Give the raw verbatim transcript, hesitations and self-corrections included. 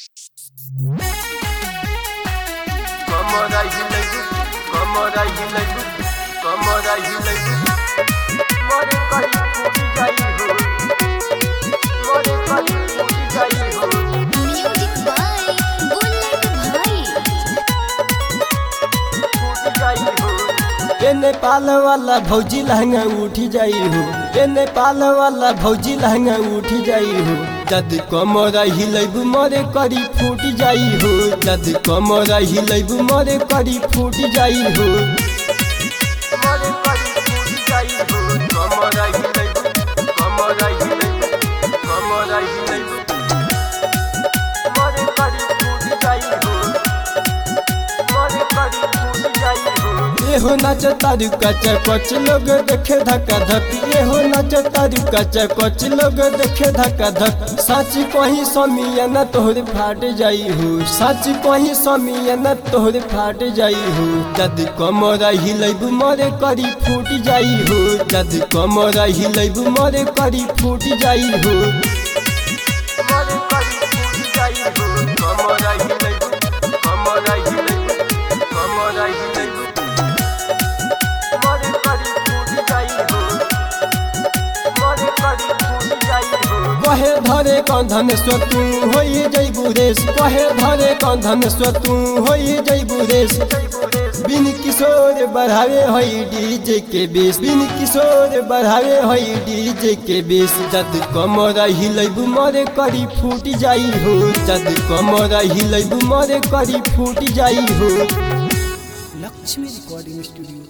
Kamara hilaibu, kamara hilaibu, kamara hilaibu. More kari phuti jai ho, more kari phuti jai ho. Music by bullet भाई। Phuti jai ho. ये नेपाल वाला भौजी लहंगा उठी जाई हो, ये नेपाल वाला भौजी लहंगा उठी जाई हो। जद कमरा हिलैबु मोरे करी फूट जाई हो, जद कमरा हिलैबु मोरे करी फूट जाई हो। More kari phuti jai ho. Kamara hilaibu, kamara hilaibu, kamara hilaibu. More kari phuti jai ho. More kari phuti jai ho. ये हो नाच तारू कच्चा कच लोग देखे धक्का धक, ये हो नाच तारू कच्चा कच लोग देखे धक्का धक। सच कहीं समिया न तोहर फाट जाई हो, सच कहीं समिया न तोहर फाट जाई हो। जद कमरा हिलैबु मोरे करी फूट जाई हो, जद कमरा हिलैबु मोरे करी फूट जाई हो। More kari phuti jai ho. Kamara hilaibu, kamara hilaibu, kamara hilaibu. More kari phuti jai ho. More kari phuti jai ho. कहे धरे कंधन स्वतु होई जइबु रेस, कहे धरे कंधन स्वतु होई जइबु रेस। बिन किशोर बढ़ावे होई डीजे के बेस, बिन किशोर बढ़ावे होई डीजे के बेस। जद कमरा हिलैबु मोरे करी फूट जाई हो, जद कमरा हिलैबु मोरे करी फूट जाई हो। Lakshmi recording studio